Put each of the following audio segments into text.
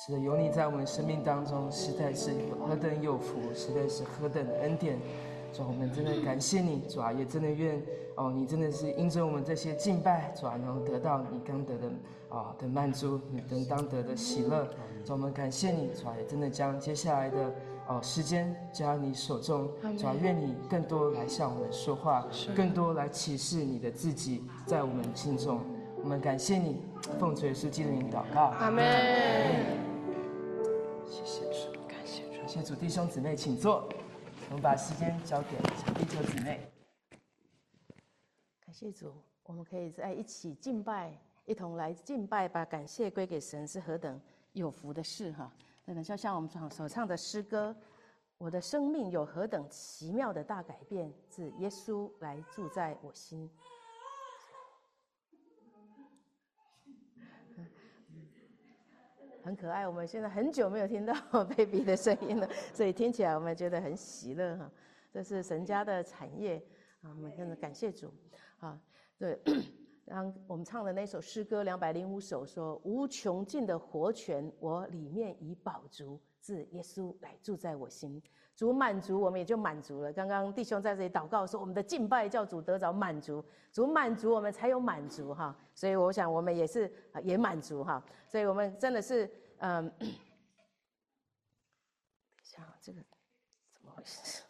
是的，有你在我们生命当中，实在是何等有福，实在是何等的恩典。主啊，我们真的感谢你，主啊，也真的愿你真的是因着我们这些敬拜，主啊，能够得到你刚得的的满足，你当得的喜乐。主啊，我们感谢你，主啊，也真的将接下来的时间交在你手中。主啊，愿你更多来向我们说话，更多来启示你的自己在我们心中。我们感谢你，奉主耶稣基督的名祷告， 阿门。 谢谢主，感谢主，弟兄姊妹请坐。我们把时间交给小弟兄姊妹。 感谢主，我们可以在一起敬拜，一同来敬拜，把感谢归给神，是何等有福的事哈！真的，就像我们所唱的诗歌，我的生命有何等奇妙的大改变，自耶稣来住在我心。很可爱，我们现在很久没有听到 baby 的声音了，所以听起来我们觉得很喜乐哈。这是神家的产业啊，我们真的感谢主啊。对，然后我们唱的那首诗歌205首说：无穷尽的活泉，我里面已饱足，自耶稣来住在我心。主满足，我们也就满足了。刚刚弟兄在这里祷告说，我们的敬拜叫主得着满足，主满足我们才有满足哈。所以我想我们也是也满足哈。所以我们真的是等一下这个怎么回事？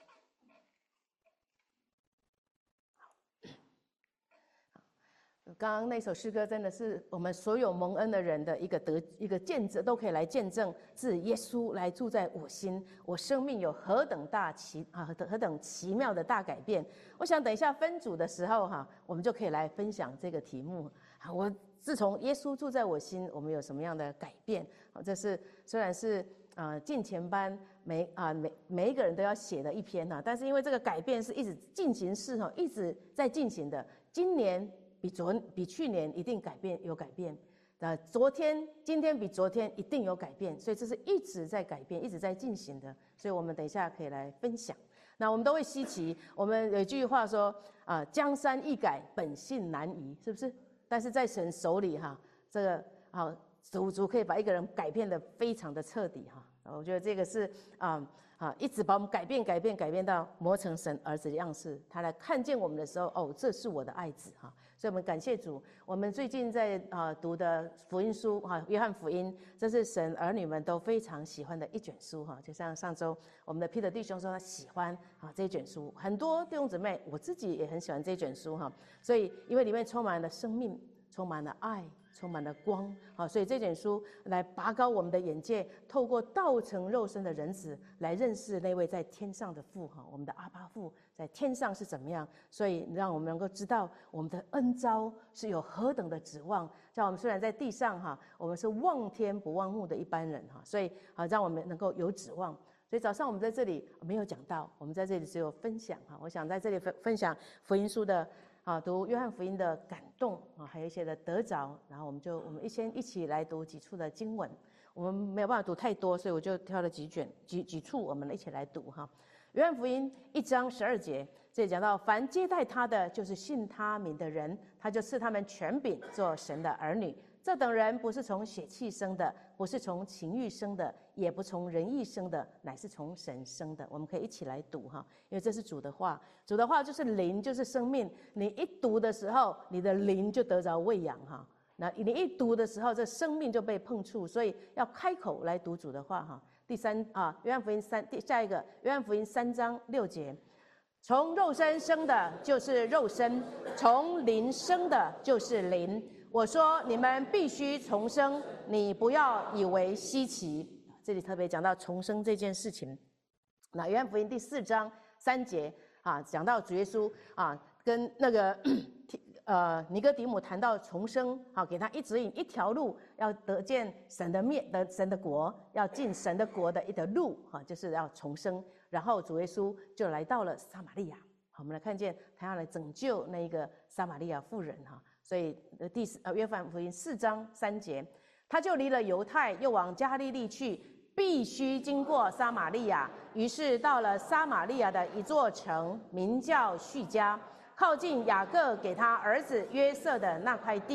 刚刚那首诗歌真的是我们所有蒙恩的人的一个见证，都可以来见证，自耶稣来住在我心，我生命有何等何等奇妙的大改变。我想等一下分组的时候哈，我们就可以来分享这个题目。我自从耶稣住在我心，我们有什么样的改变？这是虽然是进前班每一个人都要写的一篇哈，但是因为这个改变是一直进行式哈，一直在进行的，今年比去年一定有改变，今天比昨天一定有改变，所以这是一直在改变，一直在进行的。所以我们等一下可以来分享。那我们都会稀奇，我们有一句话说江山易改，本性难移，是不是？但是在神手里哈，这个主可以把一个人改变得非常的彻底哈。我觉得这个是一直把我们改变到磨成神儿子的样式。他来看见我们的时候，这是我的爱子哈。所以我们感谢主。我们最近在读的福音书哈，约翰福音，这是神儿女们都非常喜欢的一卷书哈。就像上周我们的 Peter 弟兄说他喜欢这一卷书，很多弟兄姊妹，我自己也很喜欢这一卷书哈。所以因为里面充满了生命，充满了爱，充满了光，所以这卷书来拔高我们的眼界，透过道成肉身的人子来认识那位在天上的父，我们的阿爸父在天上是怎么样，所以让我们能够知道我们的恩召是有何等的指望。像我们虽然在地上我们是望天不望目的一般人，所以让我们能够有指望。所以早上我们在这里没有讲到，我们在这里只有分享我想在这里分享福音书的读约翰福音的感动还有一些的得着，然后我们先一起来读几处的经文。我们没有办法读太多，所以我就挑了几处，我们一起来读约翰福音1章12节，这里讲到：凡接待他的，就是信他名的人，他就赐他们权柄，做神的儿女。这等人不是从血气生的，不是从情欲生的，也不从人意生的，乃是从神生的。我们可以一起来读因为这是主的话。主的话就是灵，就是生命。你一读的时候，你的灵就得着喂养那你一读的时候，这生命就被碰触，所以要开口来读主的话约翰福音下一个约翰福音3章6节，从肉身生的就是肉身，从灵生的就是灵。我说你们必须重生，你不要以为稀奇。这里特别讲到重生这件事情。那约翰福音第4章3节讲到主耶稣跟那个尼哥底母谈到重生给他一指引一条路，要得见神的国，要进神的国的一条路就是要重生。然后主耶稣就来到了撒玛利亚，我们来看见他要来拯救那个撒玛利亚妇人所以约翰福音4章3节，他就离了犹太，又往加利利去，必须经过撒玛利亚。于是到了撒玛利亚的一座城，名叫叙加，靠近雅各给他儿子约瑟的那块地。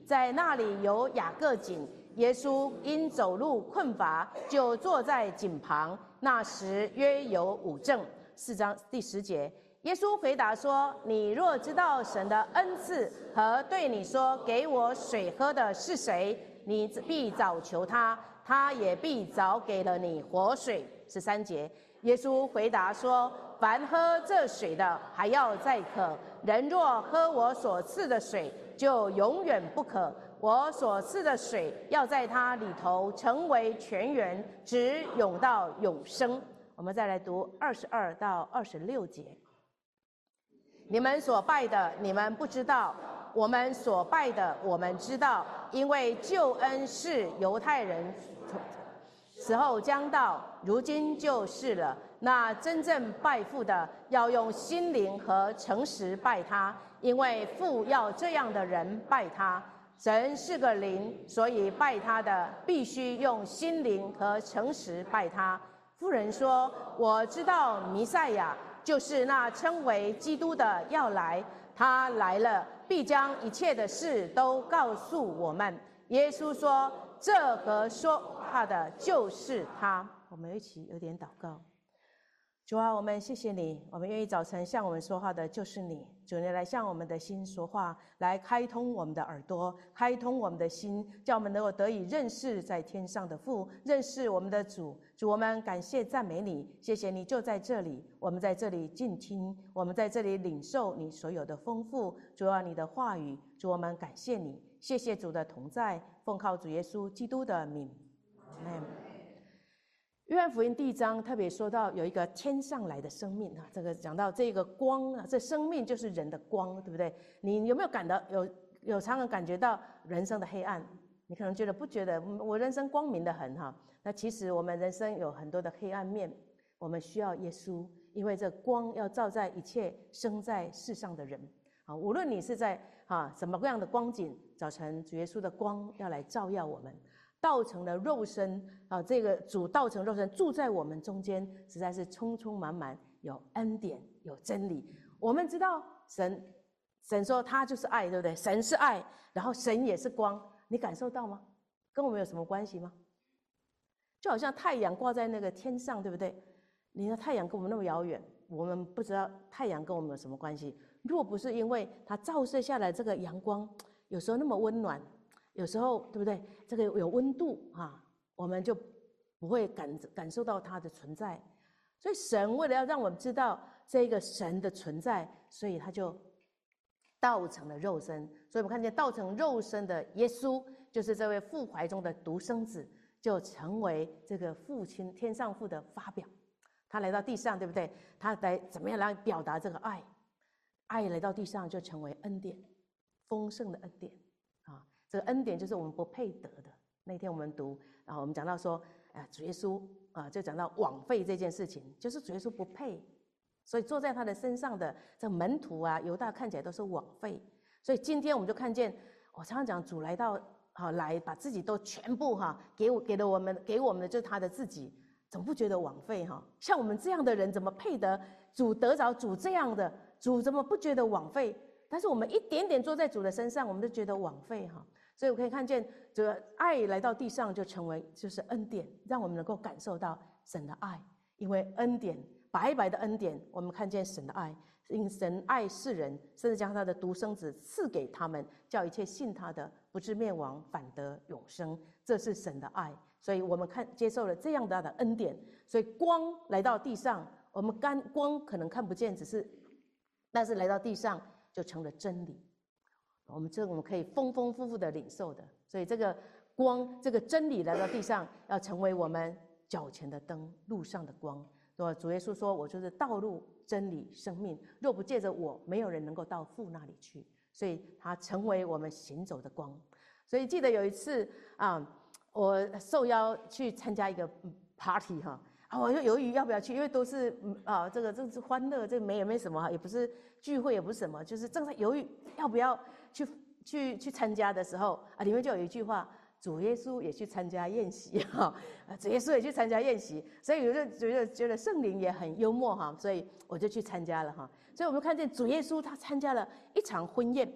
在那里有雅各井。耶稣因走路困乏，就坐在井旁。那时约有5正。4章第10节，耶稣回答说：“你若知道神的恩赐和对你说给我水喝的是谁，你必早求他，他也必早给了你活水。”13节，耶稣回答说：“凡喝这水的，还要再渴；人若喝我所赐的水，就永远不渴。我所赐的水要在他里头成为泉源，直涌到永生。”我们再来读22到26节。你们所拜的，你们不知道；我们所拜的，我们知道，因为救恩是犹太人时候将到，如今就是了。那真正拜父的，要用心灵和诚实拜他，因为父要这样的人拜他。神是个灵，所以拜他的必须用心灵和诚实拜他。妇人说：“我知道弥赛亚，就是那称为基督的要来，他来了，必将一切的事都告诉我们。”耶稣说：“这和说话的就是他。”我们一起有点祷告。主啊，我们谢谢你，我们愿意早晨向我们说话的就是你。主，你来向我们的心说话，来开通我们的耳朵，开通我们的心，叫我们能够得以认识在天上的父，认识我们的主。主，我们感谢赞美你，谢谢你就在这里，我们在这里静听，我们在这里领受你所有的丰富。主啊，你的话语，主，我们感谢你，谢谢主的同在，奉靠主耶稣基督的名，阿们。约翰福音第1章特别说到有一个天上来的生命啊，这个讲到这个光啊，这生命就是人的光，对不对？你有没有感到有常常感觉到人生的黑暗？你可能觉得不觉得我人生光明的很哈？那其实我们人生有很多的黑暗面，我们需要耶稣，因为这光要照在一切生在世上的人啊，无论你是在什么各样的光景，早晨主耶稣的光要来照耀我们。道成了肉身啊，这个主道成肉身住在我们中间，实在是充充满满，有恩典，有真理。我们知道神说他就是爱，对不对？神是爱，然后神也是光，你感受到吗？跟我们有什么关系吗？就好像太阳挂在那个天上，对不对？你的太阳跟我们那么遥远，我们不知道太阳跟我们有什么关系。若不是因为它照射下来这个阳光，有时候那么温暖，有时候对不对？这个有温度啊，我们就不会感受到它的存在。所以神为了要让我们知道这个神的存在，所以他就道成了肉身。所以我们看见道成肉身的耶稣，就是这位父怀中的独生子，就成为这个父亲天上父的发表。他来到地上，对不对？他来怎么样来表达这个爱？爱来到地上就成为恩典，丰盛的恩典啊！这个恩典就是我们不配得的。那天我们读啊，我们讲到说，主耶稣啊，就讲到枉费这件事情，就是主耶稣不配，所以坐在他的身上的这门徒啊，犹大看起来都是枉费。所以今天我们就看见，我常常讲主来到来把自己都全部给了我们的就是他的自己，总不觉得枉费哈？像我们这样的人怎么配得主得着主这样的？主怎么不觉得枉费？但是我们一点点坐在主的身上，我们就觉得枉费哈。所以我可以看见，这个爱来到地上就成为就是恩典，让我们能够感受到神的爱。因为恩典白白的恩典，我们看见神的爱，因神爱世人，甚至将他的独生子赐给他们，叫一切信他的不至灭亡，反得永生。这是神的爱，所以我们接受了这样的恩典。所以光来到地上，我们光可能看不见，但是来到地上就成了真理。我们可以丰丰富富的领受的。所以这个光，这个真理来到地上，要成为我们脚前的灯，路上的光。主耶稣说：“我就是道路、真理、生命，若不借着我，没有人能够到父那里去。”所以他成为我们行走的光。所以记得有一次我受邀去参加一个 party 我就犹豫要不要去，因为都是这个是欢乐，这也没什么，也不是聚会，也不是什么，就是正在犹豫要不要去参加的时候里面就有一句话：主耶稣也去参加宴席主耶稣也去参加宴席，所以我就觉得圣灵也很幽默所以我就去参加了所以我们看见主耶稣他参加了一场婚宴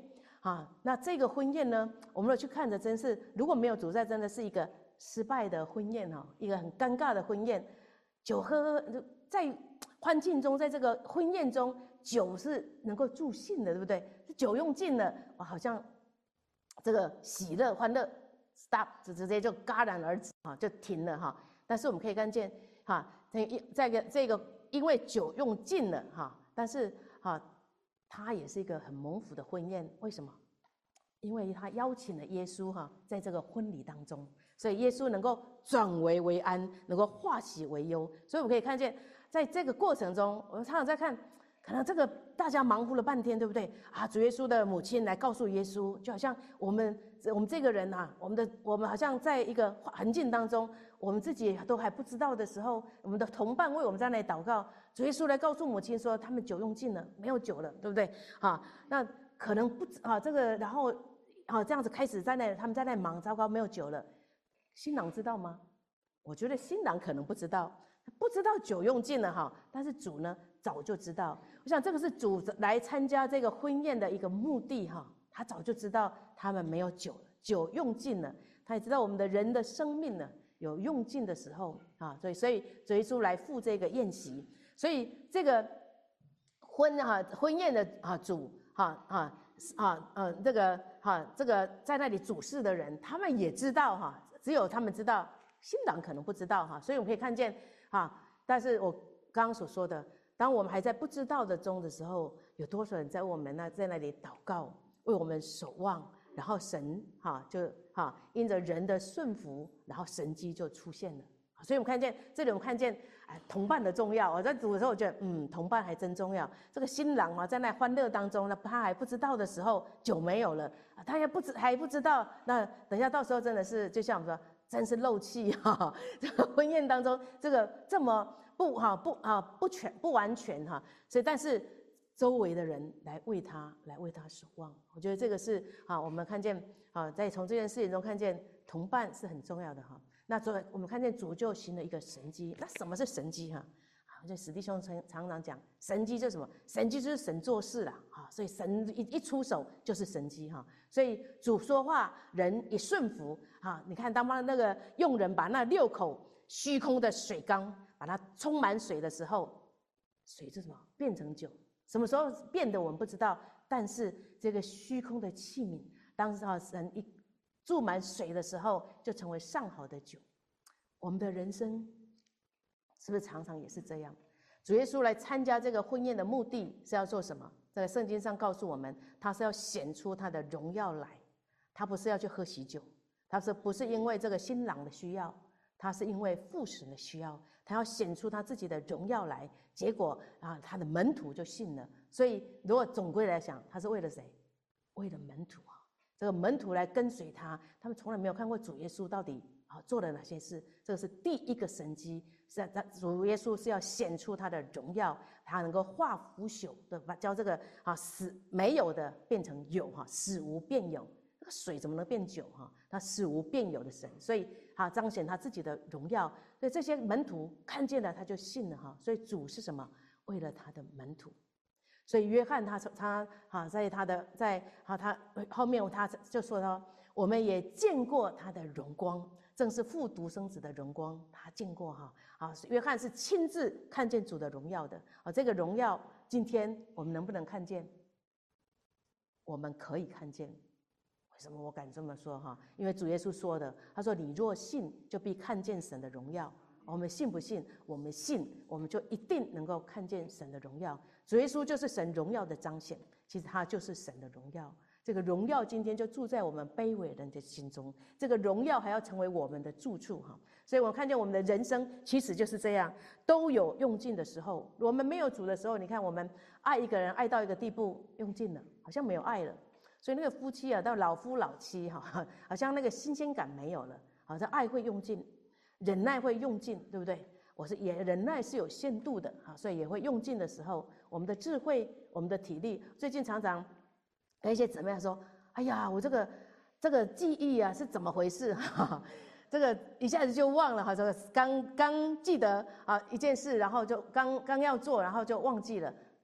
那这个婚宴呢，我们去看着，真是如果没有主在，真的是一个失败的婚宴一个很尴尬的婚宴。酒喝在欢庆中，在这个婚宴中，酒是能够助兴的，对不对？酒用尽了，好像这个喜乐欢乐 stop 直接就戛然而止就停了但是我们可以看见在这个因为酒用尽了但是它也是一个很蒙福的婚宴。为什么？因为他邀请了耶稣在这个婚礼当中，所以耶稣能够转危为安，能够化喜为忧。所以我们可以看见，在这个过程中，我们常常在看，可能这个大家忙活了半天，对不对主耶稣的母亲来告诉耶稣，就好像我们这个人我们好像在一个环境当中，我们自己都还不知道的时候，我们的同伴为我们在那里祷告，主耶稣来告诉母亲说，他们酒用尽了，没有酒了，对不对那可能不这个，然后这样子开始他们在那忙，糟糕，没有酒了。新郎知道吗？我觉得新郎可能不知道酒用尽了但是主呢早就知道。我想这个是主来参加这个婚宴的一个目的他早就知道他们没有酒了，酒用尽了，他也知道我们的人的生命呢有用尽的时候所以主耶稣来赴这个宴席。所以这个婚宴的主这个在那里主事的人，他们也知道只有他们知道，新郎可能不知道所以我们可以看见但是我刚刚所说的，当我们还在不知道的中的时候，有多少人在我们在那里祷告，为我们守望，然后神就因着人的顺服，然后神迹就出现了。所以我们看见这里，我们看见同伴的重要。我在读的时候，我觉得同伴还真重要。这个新郎在那欢乐当中，他还不知道的时候，酒没有了，他还不知道。那等一下到时候真的是，就像我们说，真是漏气这个婚宴当中，这个这么不完全所以但是周围的人来为他守望。我觉得这个是我们看见在从这件事情中看见同伴是很重要的那我们看见主就行了一个神迹。那什么是神迹就史弟兄常常讲，神迹就是什么？神迹就是神做事啦所以神一出手就是神迹所以主说话，人一顺服你看当那个用人把那6口虚空的水缸把它充满水的时候，水是什么？变成酒。什么时候变的我们不知道，但是这个虚空的器皿，当时神一注满水的时候，就成为上好的酒。我们的人生是不是常常也是这样？主耶稣来参加这个婚宴的目的是要做什么？在圣经上告诉我们，他是要显出他的荣耀来，他不是要去喝喜酒，他不是因为这个新郎的需要，他是因为父神的需要，他要显出他自己的荣耀来。结果他的门徒就信了。所以如果总归来讲，他是为了谁？为了门徒这个门徒来跟随他，他们从来没有看过主耶稣到底做了哪些事。这个是第一个神迹，是主耶稣是要显出他的荣耀，他能够化腐朽的，将这个死没有的变成有死无变有。这个水怎么能变酒他死无变有的神，所以彰显他自己的荣耀。所以这些门徒看见了，他就信了所以主是什么？为了他的门徒。所以约翰他后面他就说到，我们也见过他的荣光，正是父独生子的荣光，他见过约翰是亲自看见主的荣耀的这个荣耀今天我们能不能看见？我们可以看见。为什么我敢这么说因为主耶稣说的，他说你若信，就必看见神的荣耀。我们信不信？我们信，我们就一定能够看见神的荣耀。主耶稣就是神荣耀的彰显，其实他就是神的荣耀。这个荣耀今天就住在我们卑微人的心中，这个荣耀还要成为我们的住处所以我们看见我们的人生其实就是这样，都有用尽的时候。我们没有主的时候，你看我们爱一个人爱到一个地步，用尽了，好像没有爱了。所以那个夫妻到老夫老妻好像那个新鲜感没有了这爱会用尽，忍耐会用尽，对不对？忍耐是有限度的所以也会用尽的时候，我们的智慧，我们的体力。最近常常跟一些姊妹说，哎呀，我这个记忆是怎么回事这个一下子就忘了这个刚记得一件事，然后就刚要做，然后就忘记了。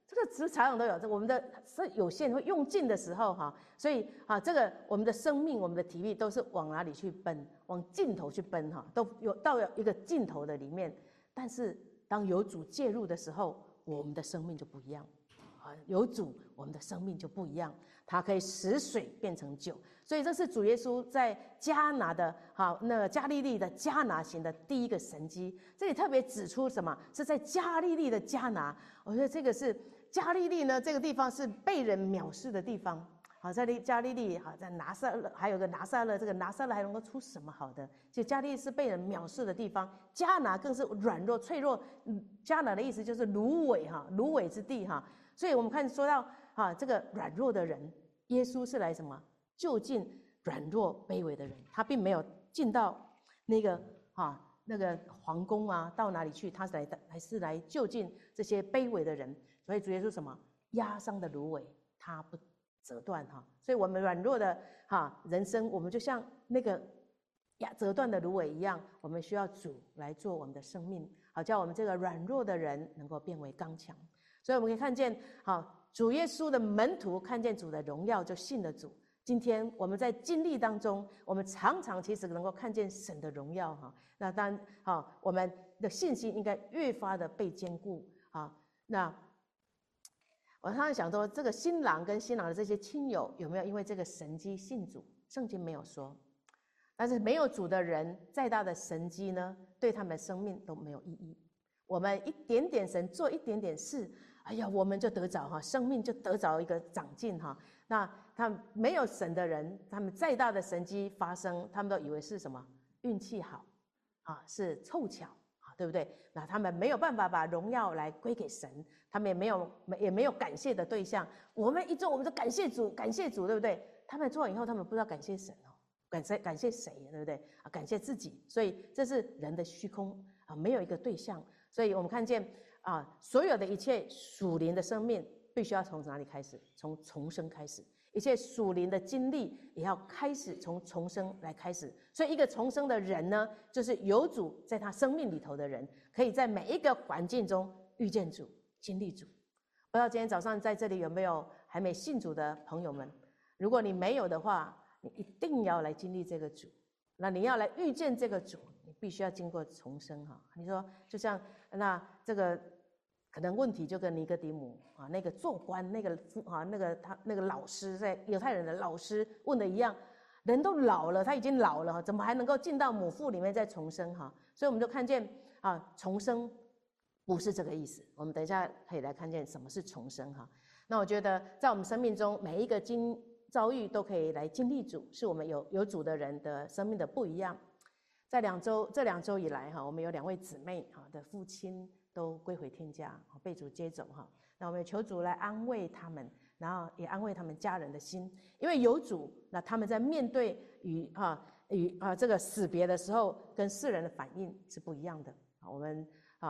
这个常常都有，我们的是有限会用尽的时候哈，所以这个我们的生命、我们的体力都是往哪里去奔？往尽头去奔哈，都有到一个尽头的里面。但是当有主介入的时候，我们的生命就不一样啊！有主，我们的生命就不一样，它可以使水变成酒。所以这是主耶稣在迦拿的那个加利利的迦拿行的第一个神迹。这里特别指出什么？是在加利利的迦拿。我觉得这个是加利利呢，这个地方是被人藐视的地方。好，在加利利，好在拿撒勒，还有个拿撒勒，这个拿撒勒还能够出什么好的？就加利利是被人藐视的地方，迦拿更是软弱脆弱。迦拿的意思就是芦苇芦苇之地哈。所以我们看说到这个软弱的人，耶稣是来什么？就近软弱卑微的人，他并没有进到那个皇宫到哪里去？他还是来就近这些卑微的人。所以主耶稣什么？压伤的芦苇，他不折断所以我们软弱的人生，我们就像那个折断的芦苇一样，我们需要主来做我们的生命，好叫我们这个软弱的人能够变为刚强。所以我们可以看见主耶稣的门徒看见主的荣耀，就信了主。今天我们在经历当中，我们常常其实能够看见神的荣耀那当然我们的信心应该越发的被坚固那我常常想说，这个新郎跟新郎的这些亲友有没有因为这个神迹信主？圣经没有说。但是没有主的人，再大的神迹呢，对他们的生命都没有意义。我们一点点神做一点点事，哎呀，我们就得着生命就得着一个长进那他没有神的人，他们再大的神迹发生，他们都以为是什么运气好是凑巧对不对？那他们没有办法把荣耀来归给神，他们也没有感谢的对象。我们一做，我们就感谢主，感谢主，对不对？他们做完以后，他们不知道感谢神感谢谁，对不对感谢自己。所以这是人的虚空没有一个对象。所以我们看见所有的一切属灵的生命，必须要从哪里开始？从重生开始。一切属灵的经历也要开始从重生来开始。所以一个重生的人呢，就是有主在他生命里头的人，可以在每一个环境中遇见主，经历主。不知道今天早上在这里有没有还没信主的朋友们？如果你没有的话，你一定要来经历这个主。那你要来遇见这个主，你必须要经过重生你说就像那这个可能问题就跟尼哥底母那个做官那个老师，在犹太人的老师问的一样，人都老了，他已经老了怎么还能够进到母腹里面再重生所以我们就看见重生不是这个意思。我们等一下可以来看见什么是重生那我觉得在我们生命中每一个遭遇都可以来经历主，是我们有主的人的生命的不一样。在这两周以来我们有2位姊妹的父亲都归回天家，被主接走那我们求主来安慰他们，然后也安慰他们家人的心。因为有主，那他们在面对与这个死别的时候，跟世人的反应是不一样的。我们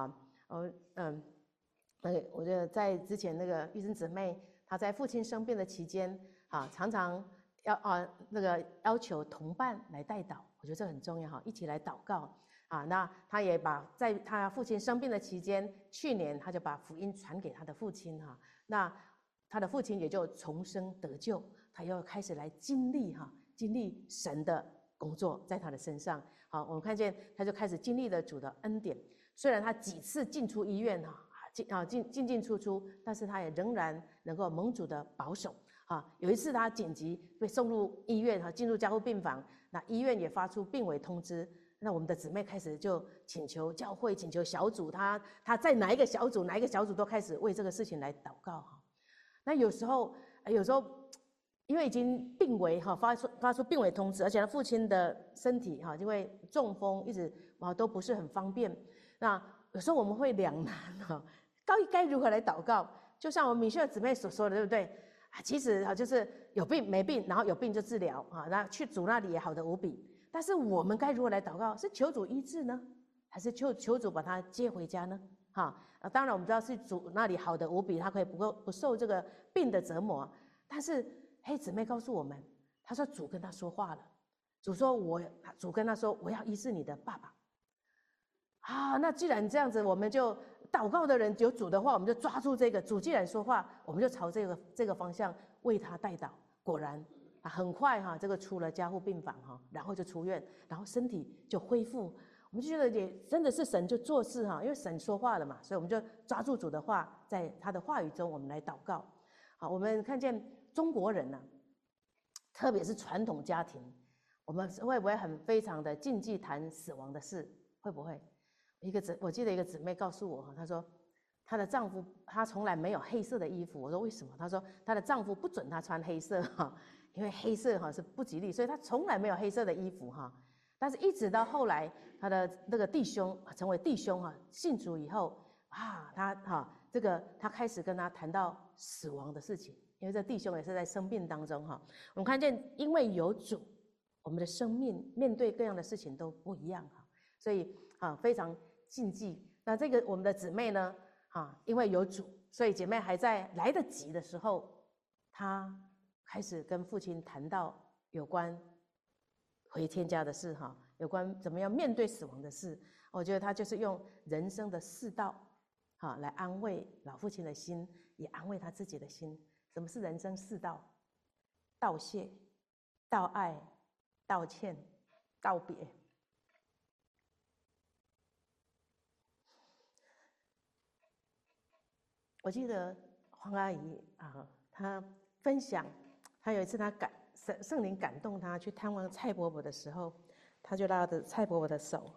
我觉得在之前那个玉珍姊妹，她在父亲生病的期间常常要求同伴来代祷，我觉得这很重要一起来祷告那他也在他父亲生病的期间，去年他就把福音传给他的父亲那他的父亲也就重生得救，他又开始来经历神的工作在他的身上我们看见他就开始经历了主的恩典。虽然他几次进出医院进出，但是他也仍然能够蒙主的保守有一次他紧急被送入医院进入加护病房，那医院也发出病危通知。那我们的姊妹开始就请求教会，请求小组，他在哪一个小组都开始为这个事情来祷告那有时候因为已经病危发出病危通知，而且他父亲的身体因为中风一直都不是很方便，那有时候我们会两难该如何来祷告？就像我们米歇尔姊妹所说的，对不对其实就是有病没病，然后有病就治疗那去主那里也好得无比。但是我们该如何来祷告？是求主医治呢，还是求主把他接回家呢当然我们知道是主那里好得无比，他可以不受这个病的折磨。但是姊妹告诉我们，他说主跟他说话了，主跟他说我要医治你的爸爸那既然这样子，我们就祷告的人有主的话，我们就抓住这个主既然说话，我们就朝这个方向为他代祷。果然很快这个出了加护病房然后就出院，然后身体就恢复。我们就觉得也真的是神就做事因为神说话了嘛，所以我们就抓住主的话，在他的话语中我们来祷告。我们看见中国人特别是传统家庭，我们会不会非常的禁忌谈死亡的事？会不会？我记得一个姊妹告诉我，她说她的丈夫她从来没有黑色的衣服。我说为什么？她说她的丈夫不准她穿黑色因为黑色是不吉利，所以她从来没有黑色的衣服但是一直到后来她的那个弟兄成为弟兄信主以后他开始跟他谈到死亡的事情，因为这弟兄也是在生病当中我们看见因为有主，我们的生命面对各样的事情都不一样所以非常禁忌。那这个我们的姊妹呢因为有主，所以姐妹还在来得及的时候，她开始跟父亲谈到有关回天家的事有关怎么样面对死亡的事。我觉得她就是用人生的4道来安慰老父亲的心，也安慰他自己的心。什么是人生4道？道谢、道爱、道歉、道别。我记得黄阿姨她分享，她有一次圣灵感动她去探望蔡伯伯的时候，她就拉着蔡伯伯的手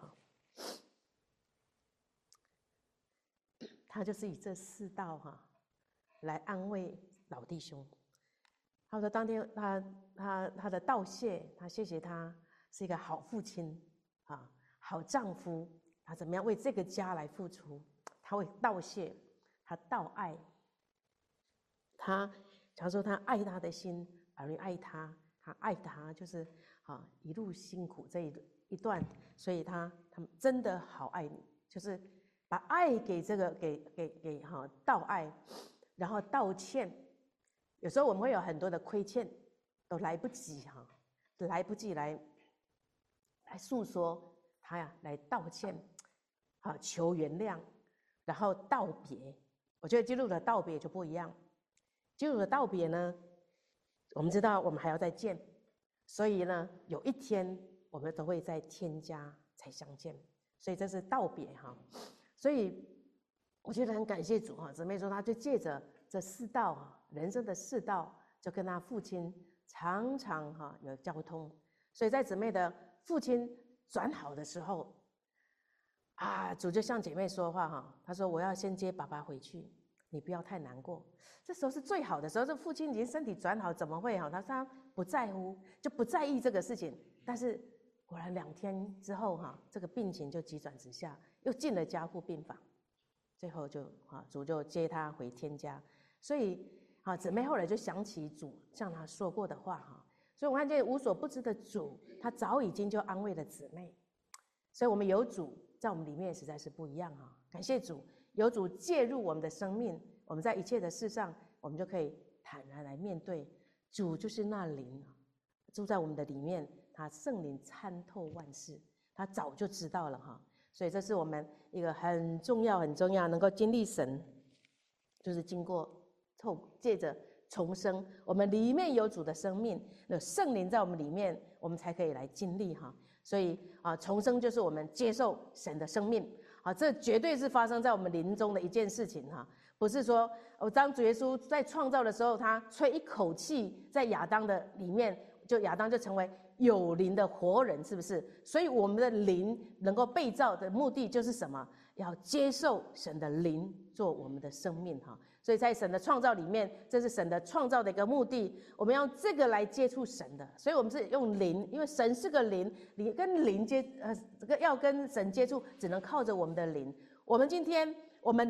他就是以这4道来安慰老弟兄。他说当天他的道谢，他谢谢他是一个好父亲好丈夫，他怎么样为这个家来付出，他会道谢，他道爱，他假如说他爱他的心，儿女爱他，他爱他就是一路辛苦这一段，所以他们真的好爱你，就是把爱给道爱，然后道歉。有时候我们会有很多的亏欠，都来不及来诉说他来道歉求原谅，然后道别。我觉得基督的道别就不一样。基督的道别呢，我们知道我们还要再见，所以呢有一天我们都会在天家才相见，所以这是道别所以我觉得很感谢主姊妹说她就借着这4道人生的4道，就跟她父亲常常有交通。所以在姊妹的父亲转好的时候主就向姐妹说话他说我要先接爸爸回去，你不要太难过。这时候是最好的时候，这父亲已经身体转好，怎么会他不在乎，就不在意这个事情。但是果然2天之后这个病情就急转直下，又进了加护病房，最后就主就接他回天家。所以姊妹后来就想起主向她说过的话所以我看见无所不知的主，他早已经就安慰了姊妹。所以我们有主在我们里面实在是不一样感谢主，有主介入我们的生命，我们在一切的事上我们就可以坦然来面对。主就是那灵住在我们的里面，他圣灵参透万事，他早就知道了所以这是我们一个很重要能够经历神，就是经过借着重生，我们里面有主的生命，有圣灵在我们里面，我们才可以来经历所以重生就是我们接受神的生命这绝对是发生在我们灵中的一件事情不是说当主耶稣在创造的时候，他吹一口气在亚当的里面，就亚当就成为有灵的活人，是不是？所以我们的灵能够被造的目的就是什么？要接受神的灵做我们的生命所以在神的创造里面，这是神的创造的一个目的，我们要这个来接触神的。所以我们是用灵，因为神是个灵，你跟灵要跟神接触，只能靠着我们的灵。我们今天我们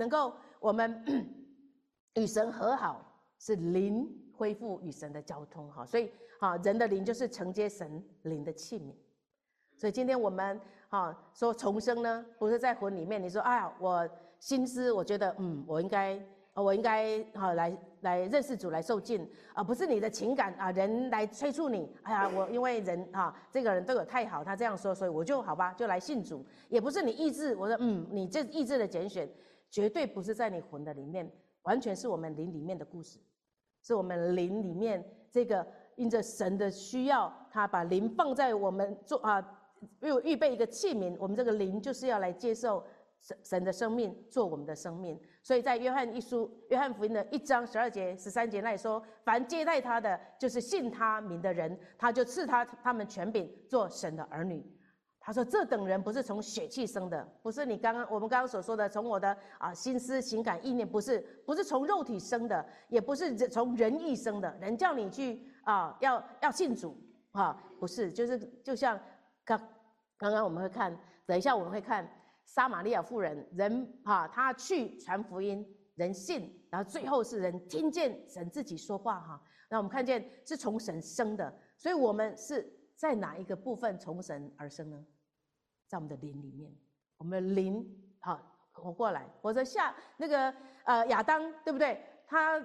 与神和好，是灵恢复与神的交通所以人的灵就是承接神灵的器皿。所以今天我们说重生呢，不是在魂里面，你说我心思我觉得我应该来认识主，来受尽不是你的情感人来催促你，我因为人这个人对我太好，他这样说，所以我就好吧，就来信主。也不是你意志，我说你这意志的拣选， 绝对不是在你魂的里面，完全是我们灵里面的故事，是我们灵里面这个因着神的需要，他把灵放在我们预备一个器皿，我们这个灵就是要来接受神的生命，做我们的生命。所以在约翰福音的1章12节、13节那里说，凡接待他的，就是信他名的人，他就赐他们权柄，做神的儿女。他说这等人不是从血气生的，不是我们刚刚所说的从我的心思情感意念，不是从肉体生的，也不是从人意生的。人叫你去要信主不是，就像刚刚我们会看，等一下我们会看撒玛利亚妇人，她去传福音，人信，然后最后是人听见神自己说话那我们看见是从神生的，所以我们是在哪一个部分从神而生呢？在我们的灵里面，我们的灵活过来。或者亚当，对不对？他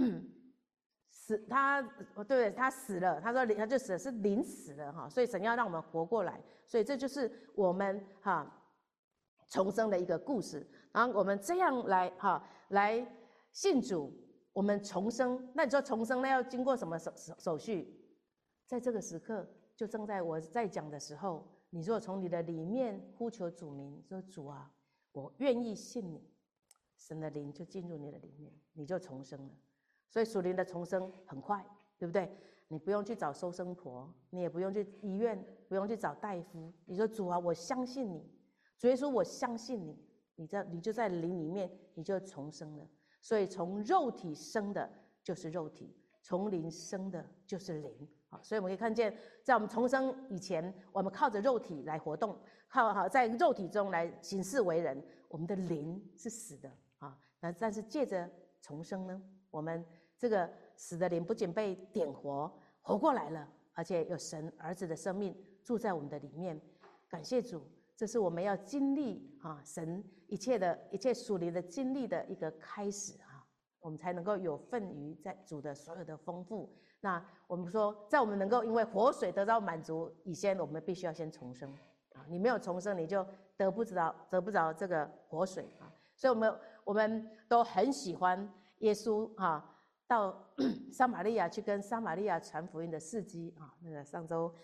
死了，他说他就死了，是灵死了所以神要让我们活过来，所以这就是我们重生的一个故事。然后我们这样来信主，我们重生。那你说重生要经过什么手续？在这个时刻，就正在我在讲的时候，你若从你的里面呼求主名，说主啊，我愿意信你，神的灵就进入你的里面，你就重生了。所以属灵的重生很快，对不对？你不用去找收生婆，你也不用去医院，不用去找大夫。你说主啊，我相信你，主耶稣，我相信你，你就在灵里面，你就重生了。所以从肉体生的就是肉体，从灵生的就是灵。所以我们可以看见，在我们重生以前，我们靠着肉体来活动，在肉体中来行事为人，我们的灵是死的但是借着重生呢，我们这个死的灵不仅被点活过来了，而且有神儿子的生命住在我们的里面。感谢主，这是我们要经历神一切属灵的经历的一个开始我们才能够有份于在主的所有的丰富。那我们说，在我们能够因为活水得到满足以前，我们必须要先重生你没有重生，你就得不着这个活水所以我们都很喜欢耶稣到撒玛利亚去跟撒玛利亚传福音的事迹那个上周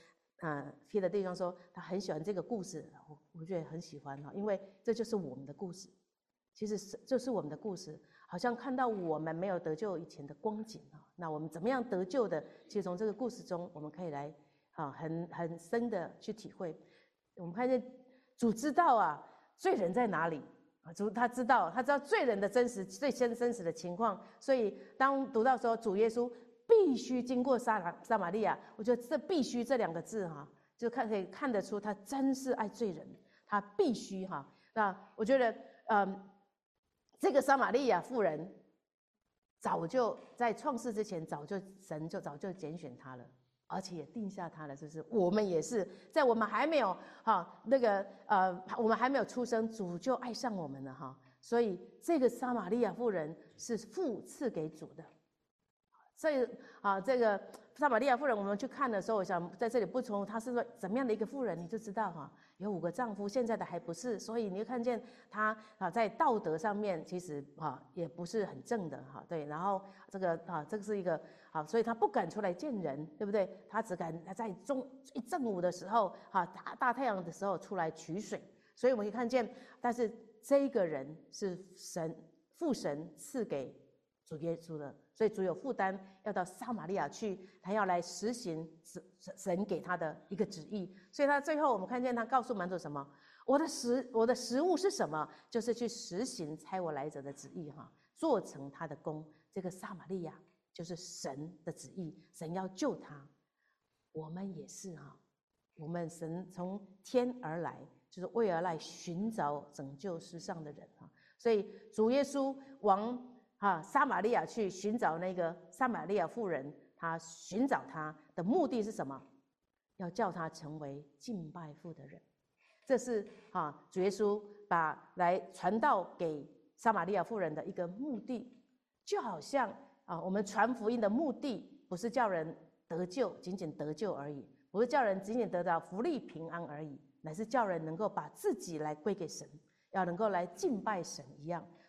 P 的弟兄说他很喜欢这个故事，我觉得很喜欢因为这就是我们的故事。其实就是我们的故事，好像看到我们没有得救以前的光景那我们怎么样得救的？其实从这个故事中，我们可以来很深的去体会。我们看见主知道罪人在哪里主他知道罪人的最真实的情况，所以当读到说主耶稣必须经过撒玛利亚，我觉得这必须这两个字就可以看得出他真是爱罪人，他必须那我觉得这个撒玛利亚妇人早就在创世之前，神就早就拣选她了，而且也定下她了，是不是？我们也是，在我们还没有我们还没有出生，主就爱上我们了所以这个撒玛利亚妇人是父赐给主的。所以这个撒玛利亚妇人，我们去看的时候，我想在这里不从她是说怎么样的一个妇人，你就知道有5个丈夫，现在的还不是，所以你就看见她在道德上面其实也不是很正的对，然后这个是一个所以她不敢出来见人，对不对？她只敢在正午的时候大太阳的时候出来取水，所以我们可以看见，但是这个人是父神赐给主耶稣的，所以主有负担要到撒玛利亚去，他要来实行神给他的一个旨意。所以他最后我们看见他告诉门徒什么？我的食物是什么？就是去实行差我来者的旨意做成他的功。这个撒玛利亚就是神的旨意，神要救他。我们也是我们神从天而来，就是为了来寻找拯救世上的人所以主耶稣往撒玛利亚去寻找那个撒玛利亚妇人，他寻找他的目的是什么？要叫他成为敬拜父的人。这是主耶稣把来传道给撒玛利亚妇人的一个目的。就好像我们传福音的目的不是叫人得救，仅仅得救而已，不是叫人仅仅得到福利平安而已，乃是叫人能够把自己来归给神，要能够来敬拜神一样。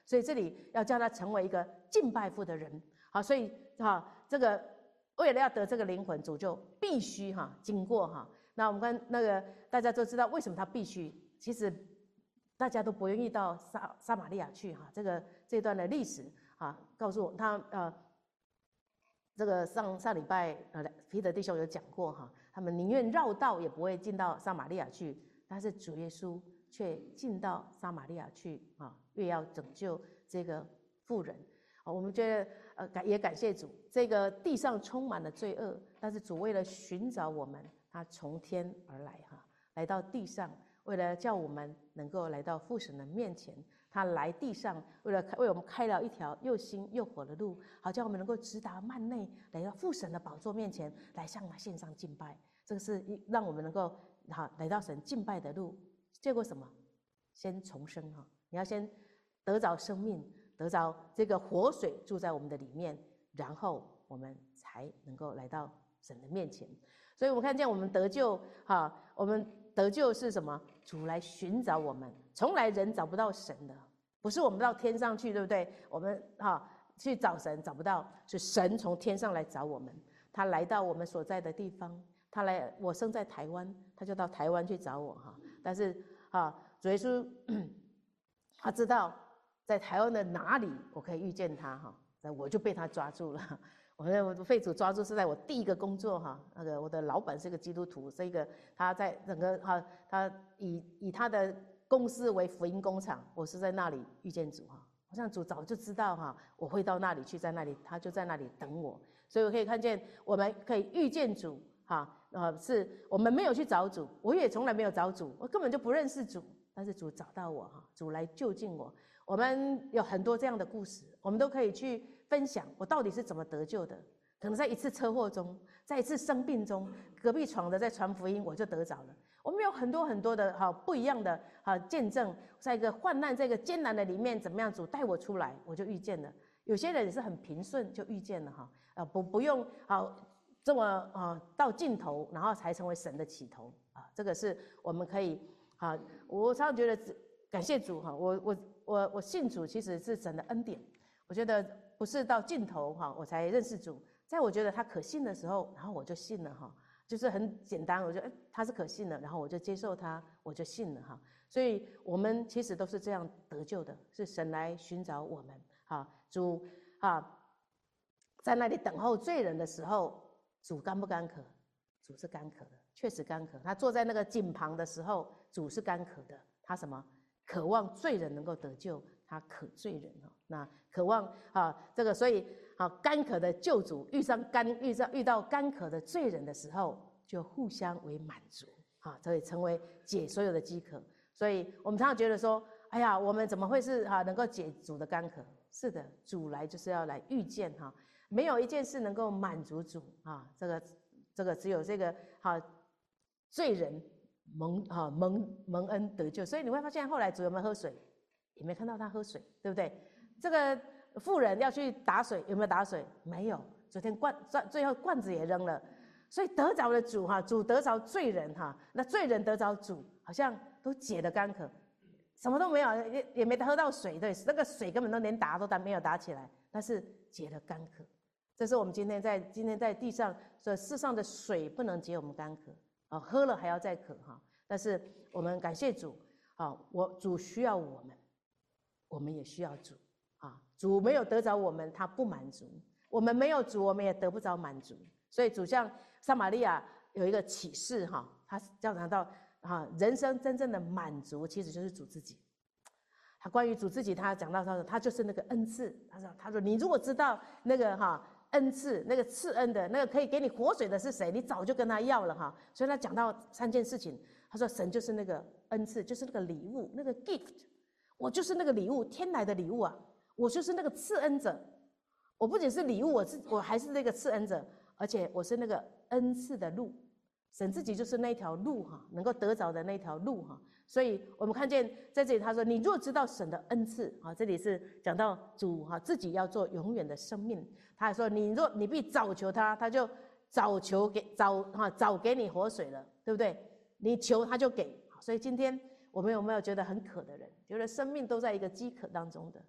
所以这里要叫他成为一个敬拜父的人。好，所以这个为了要得这个灵魂，主就必须经过那我们看那个大家都知道为什么他必须，其实大家都不愿意到撒玛利亚去这段的历史告诉我他这个上礼拜彼得弟兄有讲过他们宁愿绕道也不会进到撒玛利亚去，但是主耶稣却进到撒玛利亚去越要拯救这个妇人。我们觉得也感谢主，这个地上充满了罪恶，但是主为了寻找我们，他从天而来来到地上，为了叫我们能够来到父神的面前，他来地上为我们开了一条又新又活的路，好叫我们能够直达幔内，来到父神的宝座面前，来向他献上敬拜。这个是让我们能够来到神敬拜的路。结果什么？先重生你要先得着生命，得着这个活水住在我们的里面，然后我们才能够来到神的面前。所以我们看见我们得救我们得救是什么？主来寻找我们，从来人找不到神的，不是我们到天上去，对不对？我们去找神找不到，是神从天上来找我们，他来到我们所在的地方。我生在台湾，他就到台湾去找我但是主耶稣他知道在台湾的哪里我可以遇见他我就被他抓住了。我被主抓住是在我第一个工作我的老板是个基督徒，这个他在整个他以他的公司为福音工厂，我是在那里遇见主好像主早就知道我会到那里去，在那里他就在那里等我。所以我可以看见我们可以遇见主是我们没有去找主，我也从来没有找主，我根本就不认识主，但是主找到我主来就近我。我们有很多这样的故事，我们都可以去分享我到底是怎么得救的。可能在一次车祸中，在一次生病中，隔壁床的在传福音，我就得着了。我们有很多很多的不一样的见证，在一个患难这个艰难的里面，怎么样主带我出来，我就遇见了。有些人也是很平顺就遇见了不用这么到尽头，然后才成为神的起头这个是我们可以我常常觉得感谢主我信主其实是神的恩典。我觉得不是到尽头我才认识主，在我觉得他可信的时候，然后我就信了就是很简单，我觉得他是可信的，然后我就接受他，我就信了所以我们其实都是这样得救的，是神来寻找我们主在那里等候罪人的时候，主干不干渴？主是干渴的，确实干渴。他坐在那个井旁的时候，主是干渴的。他什么？渴望罪人能够得救，他渴罪人那渴望这个，所以干渴的救主遇到干渴的罪人的时候，就互相为满足所以成为解所有的饥渴。所以我们常常觉得说，哎呀，我们怎么会是能够解主的干渴？是的，主来就是要来遇见没有一件事能够满足主这个只有这个罪人蒙恩得救。所以你会发现后来主有没有喝水？也没看到他喝水，对不对？这个妇人要去打水，有没有打水？没有。昨天最后罐子也扔了。所以得着了主主得着罪人那罪人得着主，好像都解了干渴，什么都没有，也没喝到水，对，那个水根本都连打都没有打起来，但是解了干渴。这是我们今天在地上说，世上的水不能解我们干渴喝了还要再渴但是我们感谢主主需要我们，我们也需要主主没有得着我们，他不满足；我们没有主，我们也得不着满足。所以主像撒玛利亚有一个启示他教讲到人生真正的满足其实就是主自己。他关于主自己，他讲到他就是那个恩赐。他说你如果知道那个恩赐，那个赐恩的那个可以给你活水的是谁，你早就跟他要了所以他讲到3件事情。他说神就是那个恩赐，就是那个礼物，那个 gift， 我就是那个礼物，天来的礼物我就是那个赐恩者。我不仅是礼物，我还是那个赐恩者，而且我是那个恩赐的路。神自己就是那条路能够得着的那条路所以我们看见在这里他说，你若知道神的恩赐这里是讲到主自己要做永远的生命。他还说你必早求他，他就早给你活水了，对不对？你求他就给。所以今天我们有没有觉得很渴的人，觉得生命都在一个饥渴当中的？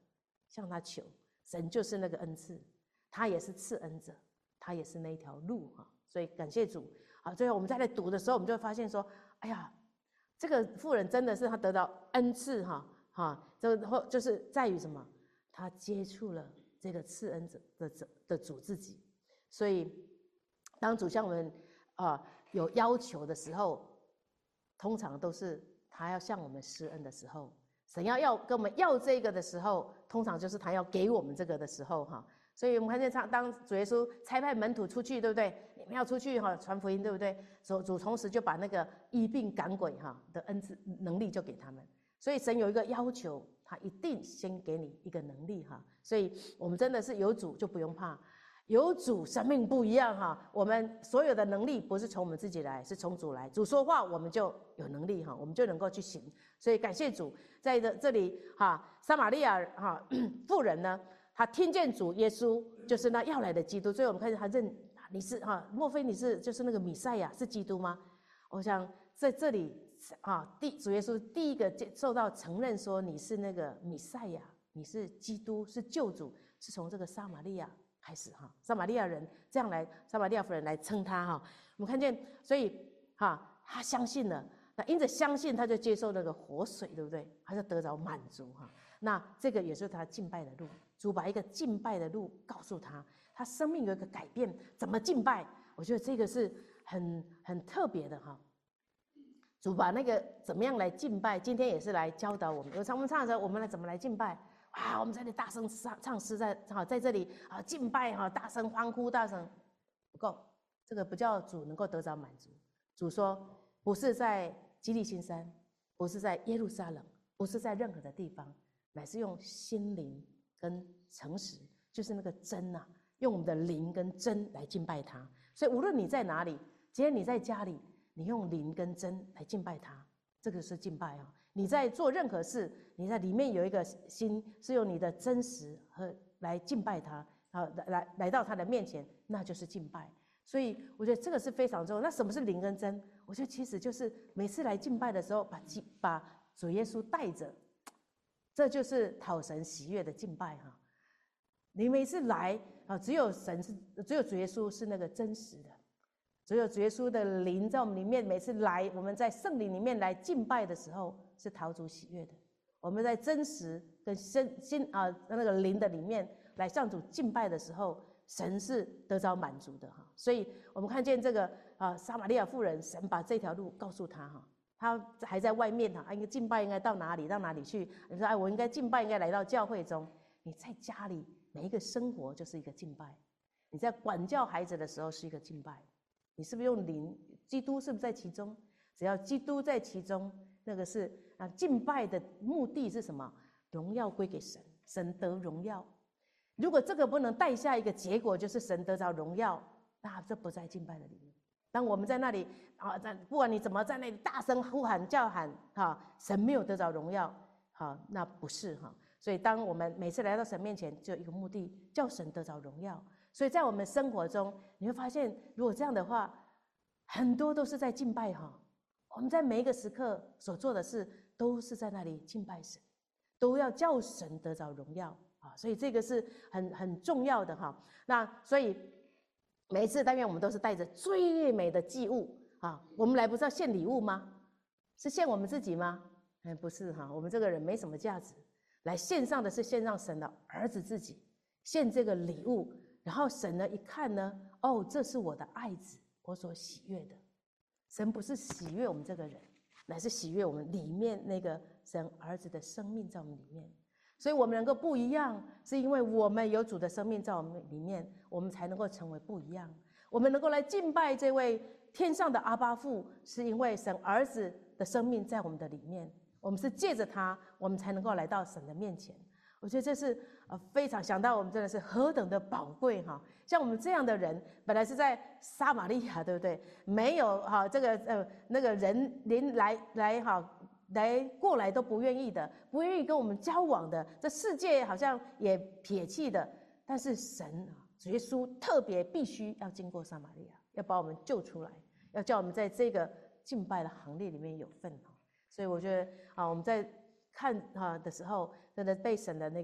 向他求。神就是那个恩赐，他也是赐恩者，他也是那一条路哈。所以感谢主啊！最后我们再来读的时候，我们就会发现说，哎呀，这个妇人真的是她得到恩赐这就是在于什么？她接触了这个赐恩者的主自己。所以当主向我们有要求的时候，通常都是他要向我们施恩的时候。神要跟我们要这个的时候，通常就是他要给我们这个的时候哈。所以我们看见当主耶稣差派门徒出去，对不对？你们要出去传福音，对不对？主同时就把那个医病赶鬼的恩赐能力就给他们。所以神有一个要求，他一定先给你一个能力哈。所以我们真的是有主就不用怕，有主生命不一样哈。我们所有的能力不是从我们自己来，是从主来。主说话，我们就有能力哈，我们就能够去行。所以感谢主，在这里撒玛利亚妇人呢，她听见主耶稣就是那要来的基督，所以我们看见她认你是莫非你是就是那个弥赛亚，是基督吗？我想在这里主耶稣第一个受到承认说你是那个弥赛亚，你是基督，是救主，是从这个撒玛利亚开始撒玛利亚人这样来，撒玛利亚妇人来称他我们看见，所以他相信了。那因着相信，他就接受那个活水，对不对？他就得着满足那这个也是他敬拜的路。主把一个敬拜的路告诉他，他生命有一个改变。怎么敬拜？我觉得这个是很特别的主把那个怎么样来敬拜，今天也是来教导我们。有常我们唱的时候，我们来怎么来敬拜？我们在这里大声唱诗，在这里敬拜大声欢呼，大声不够，这个不叫主能够得着满足。主说，不是在基利心山，不是在耶路撒冷，不是在任何的地方，乃是用心灵跟诚实，就是那个真用我们的灵跟真来敬拜他。所以无论你在哪里，今天你在家里，你用灵跟真来敬拜他，这个是敬拜你在做任何事，你在里面有一个心，是用你的真实和来敬拜他来到他的面前，那就是敬拜。所以我觉得这个是非常重要。那什么是灵跟真？我觉得其实就是每次来敬拜的时候，把主耶稣带着，这就是讨神喜悦的敬拜你每次来只有主耶稣是那个真实的，只有主耶稣的灵在我们里面。每次来，我们在圣灵里面来敬拜的时候，是讨主喜悦的。我们在真实跟那个灵的里面来向主敬拜的时候，神是得着满足的所以我们看见这个撒玛利亚妇人，神把这条路告诉他他还在外面应该敬拜应该到哪里去？你说我应该敬拜应该来到教会中。你在家里每一个生活就是一个敬拜，你在管教孩子的时候是一个敬拜。你是不是用灵？基督是不是在其中？只要基督在其中，那个是敬拜的目的是什么？荣耀归给神，神得荣耀。如果这个不能带下一个结果，就是神得着荣耀，那这不在敬拜的里面。当我们在那里不管你怎么在那里大声呼喊叫喊神没有得着荣耀那不是所以当我们每次来到神面前，就有一个目的，叫神得着荣耀。所以在我们生活中，你会发现，如果这样的话，很多都是在敬拜我们在每一个时刻所做的事，都是在那里敬拜神，都要叫神得着荣耀所以这个是很重要的那所以每一次但愿我们都是带着最美的祭物我们来不是要献礼物吗？是献我们自己吗？不是我们这个人没什么价值，来献上的是献上神的儿子自己，献这个礼物。然后神呢一看呢，这是我的爱子，我所喜悦的。神不是喜悦我们这个人，乃是喜悦我们里面那个神儿子的生命在我们里面。所以我们能够不一样，是因为我们有主的生命在我们里面，我们才能够成为不一样。我们能够来敬拜这位天上的阿爸父，是因为神儿子的生命在我们的里面，我们是借着他，我们才能够来到神的面前。我觉得这是非常想到我们真的是何等的宝贵像我们这样的人，本来是在撒玛利亚，对不对？没有这个那个人连来过来都不愿意的，不愿意跟我们交往的，这世界好像也撇弃的。但是神主耶稣特别必须要经过撒玛利亚，要把我们救出来，要叫我们在这个敬拜的行列里面有份所以我觉得我们在看的时候，真的被神的那个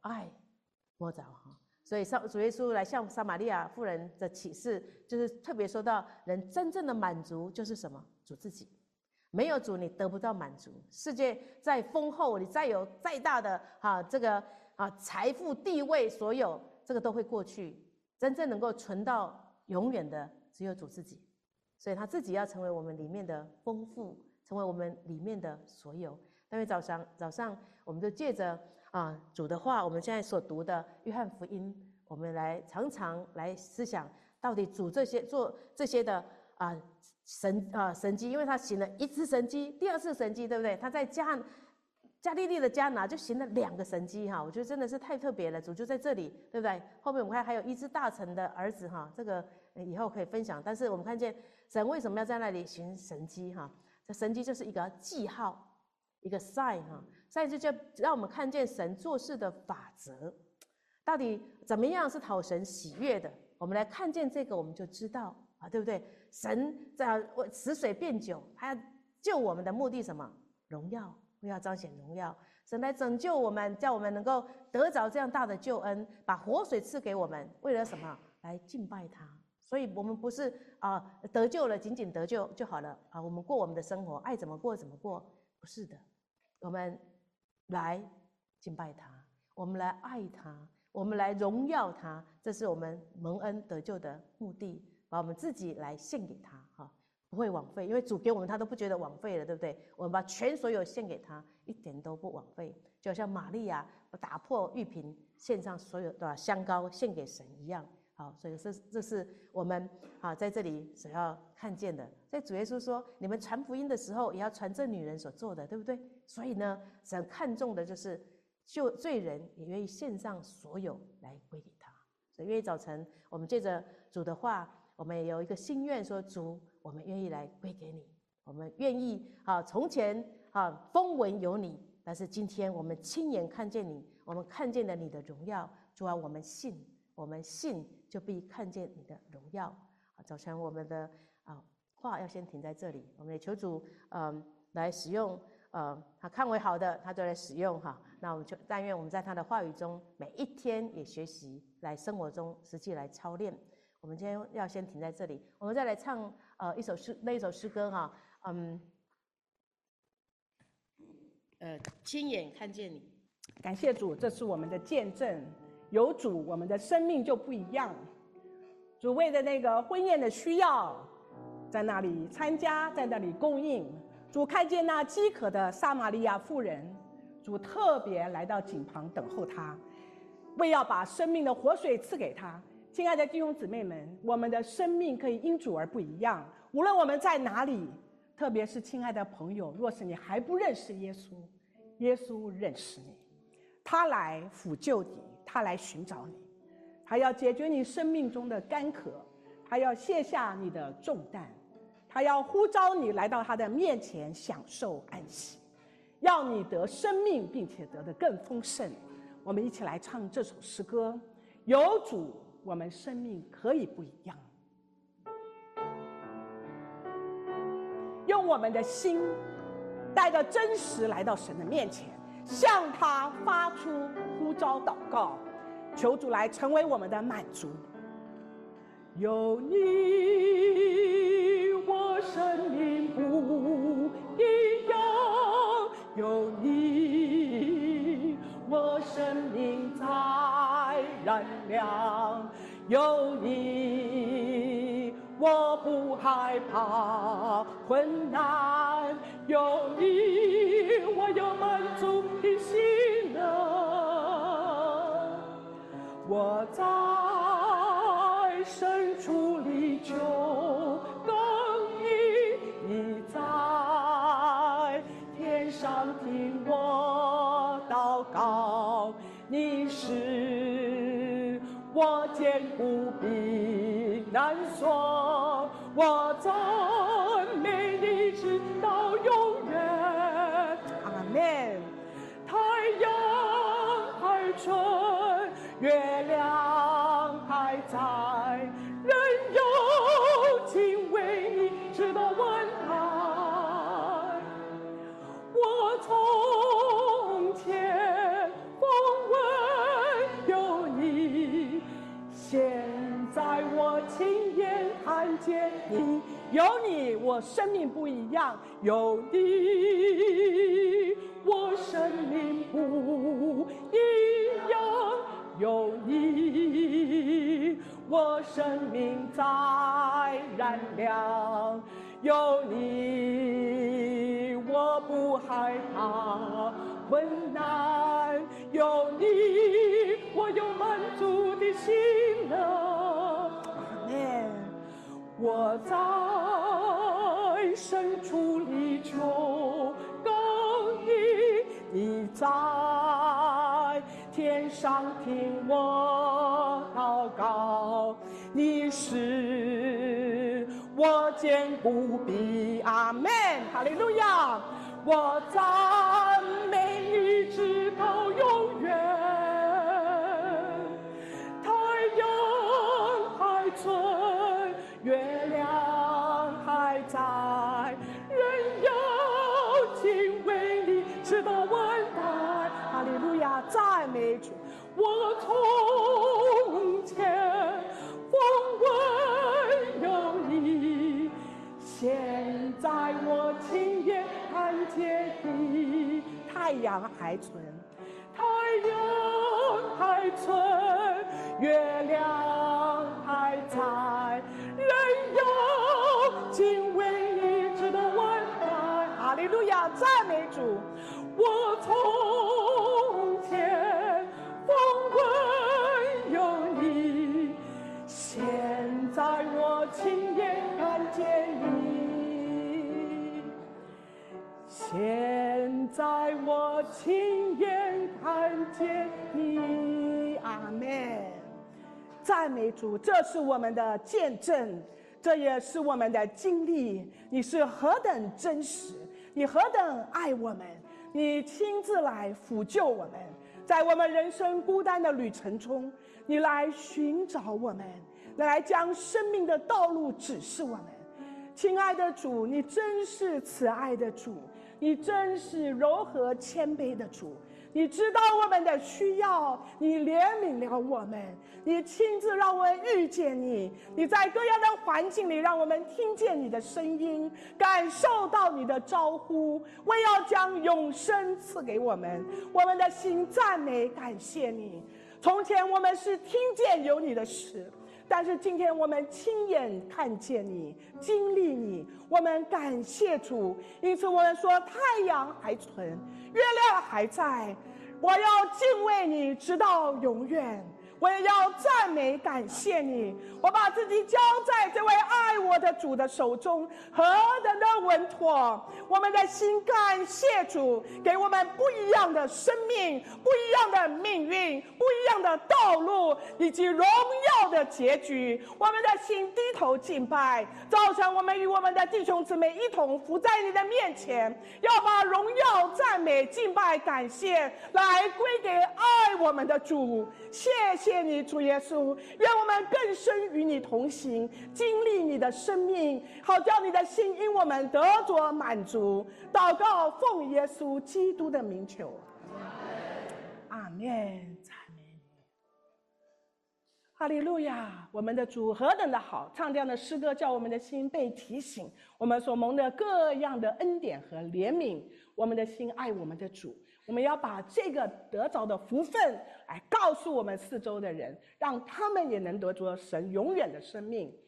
爱摸着哈。所以主耶稣来向撒玛利亚妇人的启示，就是特别说到人真正的满足就是什么？主自己。没有主，你得不到满足。世界再丰厚，你再有再大的这个财富、地位，所有这个都会过去。真正能够存到永远的，只有主自己。所以他自己要成为我们里面的丰富，成为我们里面的所有。因为早上我们就借着主的话，我们现在所读的约翰福音，我们来常常来思想，到底主做这些的神迹，因为他行了一次神迹，第二次神迹，对不对？他在加利利的迦拿就行了2个神迹哈，我觉得真的是太特别了。主就在这里，对不对？后面我们看还有医治大臣的儿子哈，这个以后可以分享。但是我们看见神为什么要在那里行神迹哈？这神迹就是一个记号，一个 sign 哈，sign 就让我们看见神做事的法则，到底怎么样是讨神喜悦的。我们来看见这个，我们就知道对不对？神在使水变酒，他要救我们的目的什么？荣耀，要彰显荣耀。神来拯救我们，叫我们能够得着这样大的救恩，把活水赐给我们，为了什么？来敬拜他。所以我们不是得救了，仅仅得救就好了我们过我们的生活，爱怎么过怎么过，不是的。我们来敬拜他，我们来爱他，我们来荣耀他，这是我们蒙恩得救的目的，把我们自己来献给他不会枉费，因为主给我们他都不觉得枉费了，对不对？我们把全所有献给他，一点都不枉费，就好像玛利亚打破玉瓶，献上所有的香膏献给神一样。所以这是我们在这里所要看见的。所以主耶稣说，你们传福音的时候也要传这女人所做的，对不对？所以呢，神看重的就是救罪人也愿意献上所有来归给他。所以愿意早晨我们借着主的话，我们也有一个心愿，说主，我们愿意来归给你，我们愿意从前风闻有你，但是今天我们亲眼看见你，我们看见了你的荣耀。主啊，我们信就必看见你的荣耀。早晨我们的话要先停在这里，我们也求主来使用他看为好的，他就来使用那我们就但愿我们在他的话语中每一天也学习，来生活中实际来操练。我们今天要先停在这里，我们再来唱那一首诗歌亲眼看见你。 感谢主，这是我们的见证，有主我们的生命就不一样。主为了那个婚宴的需要，在那里参加，在那里供应。主看见那饥渴的撒玛利亚妇人，主特别来到井旁等候她，为要把生命的活水赐给她。亲爱的弟兄姊妹们，我们的生命可以因主而不一样，无论我们在哪里，特别是亲爱的朋友，若是你还不认识耶稣，耶稣认识你，他来抚救你，他来寻找你，他要解决你生命中的干渴，他要卸下你的重担，他要呼召你来到他的面前享受安息，要你得生命，并且得得更丰盛。我们一起来唱这首诗歌，有主我们生命可以不一样。用我们的心带着真实来到神的面前，向他发出呼召祷告，求主来成为我们的满足。有你我生命不一样，有你我生命在燃亮，有你我不害怕困难，有你我有满足的心能，我在深处里求更你，你在天上听我祷告，你是我坚固避难所，我赞美你直到永远。阿们。太阳还春，月亮还在，人有情为你直到万代。我从前风闻有你，我生命不一样；有你，我生命不一样；有你，我生命在燃亮；有你，我不害怕困难；有你，我有满足的喜乐。阿们。我在深处里求告你，你在天上听我祷告，你是我坚固的。阿们，哈利路亚！我赞美你直到永远，太阳还存，月亮还在，人要敬畏你直到万代。哈利路亚，赞美主！我从前风闻有你，现在我亲眼看见你。太阳还存，太阳还存，月亮还在，人要敬畏你直到万代。哈利路亚，赞美主！我从前风闻有你，现在我亲眼看见你，现在我亲眼看见你。阿们，赞美主！这是我们的见证，这也是我们的经历。你是何等真实，你何等爱我们，你亲自来抚救我们，在我们人生孤单的旅程中，你来寻找我们，来将生命的道路指示我们。亲爱的主，你真是慈爱的主，你真是柔和谦卑的主，你知道我们的需要，你怜悯了我们，你亲自让我们遇见你，你在各样的环境里让我们听见你的声音，感受到你的招呼，为要将永生赐给我们。我们的心赞美感谢你。从前我们是听见有你的事，但是今天我们亲眼看见你，经历你，我们感谢主。因此我们说，太阳还存，月亮还在，我要敬畏你直到永远，我也要赞美感谢你。我把自己交在这位爱我的主的手中，何等的稳妥！我们的心感谢主，给我们不一样的生命，不一样的命运，不一样的道路，以及荣耀的结局。我们的心低头敬拜。早晨我们与我们的弟兄姊妹一同伏在你的面前，要把荣耀、赞美、敬拜、感谢来归给爱我们的主。谢谢你，主耶稣，愿我们更深与你同行，经历你的生命，好叫你的心因我们得着满足。祷告奉耶稣基督的名求，阿们。赞美你，哈利路亚！我们的主何等的好，唱这样的诗歌，叫我们的心被提醒，我们所蒙的各样的恩典和怜悯，我们的心爱我们的主。我们要把这个得着的福分来告诉我们四周的人，让他们也能得着神永远的生命。